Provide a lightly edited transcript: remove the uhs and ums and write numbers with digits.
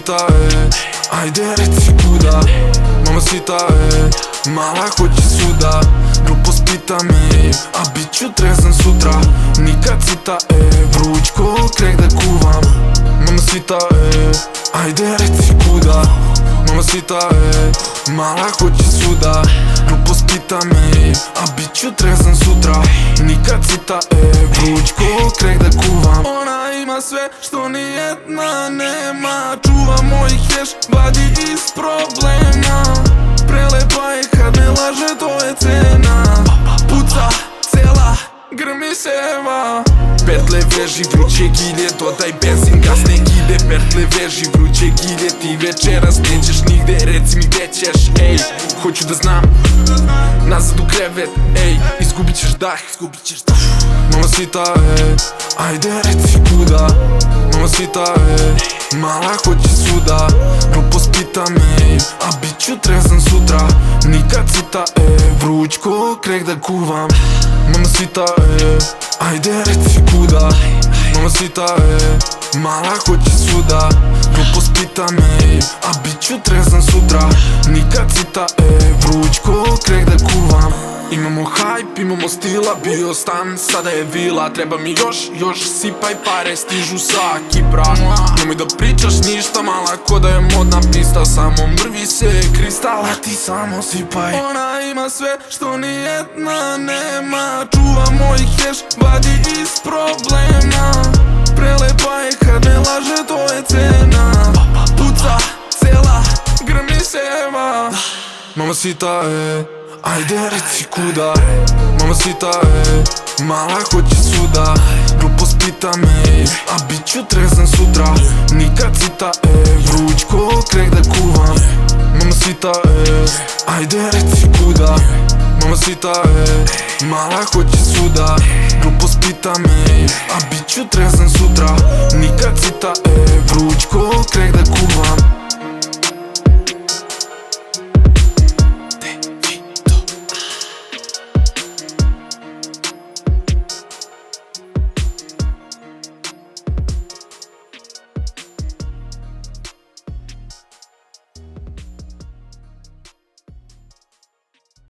Mamacita, ajde reci kuda. Mamacita, mala hoće suda. Glupost pita me, a bit ću trezan sutra. Nikad cita, vruć ko krek da kuvam. Mamacita, ajde reci kuda. Mamacita, mala hoće suda. Glupost pita me, a bit ću trezan sutra. Nikad cita, vruć ko krek da kuvam. Ona ima sve što nijedna nema. Čuva moj keš, vadi iz problema. Prelepa je kad ne laže, to je cena. Puca cela, grmi seva. Pertle veži, vruće gilje, dodaj benzin, gasne gilje. Pertle veži, vruće gilje, ti večeras nećeš nigde. Reci mi gde ćeš, ej, hoću da znam. Nazad u krevet, ej, izgubit ćeš dah. Mamacita, ajde reci kuda. Mamacita, mala hoće suda. Glupost pita me, a bit ću trezan sutra. Nikad cita, vruć ko krek da kuvam. Mamacita, ajde reci kuda. Mamacita, mala hoće suda. Glupost pita me, a bit ću trezan sutra. Nikad cita, vruć ko krek da kuvam. Imamo hype, imamo stila, bio stan, sada je vila. Treba mi još, sipaj pare, stižu sa Kipra. Nemoj da pričaš ništa, mala ko da je modna pista. Samo mrvi se kristal, a ti samo sipaj. Ona ima sve što nijedna nema. Čuva moj keš, vadi iz problema. Prelepa je kad ne laže, to je cena. Puca cela, grmi seva. Mamacita, ajde reci kuda. Mamacita, mala hoće suda. Glupost pita me, a bit ću trezan sutra. Nikad cita, vruć ko krek da kuvam. Mamacita, ajde reci kuda. Mamacita, mala hoće suda. Glupost pita me, a bit ću trezan sutra. Nikad cita, vruć ko krek da kuvam.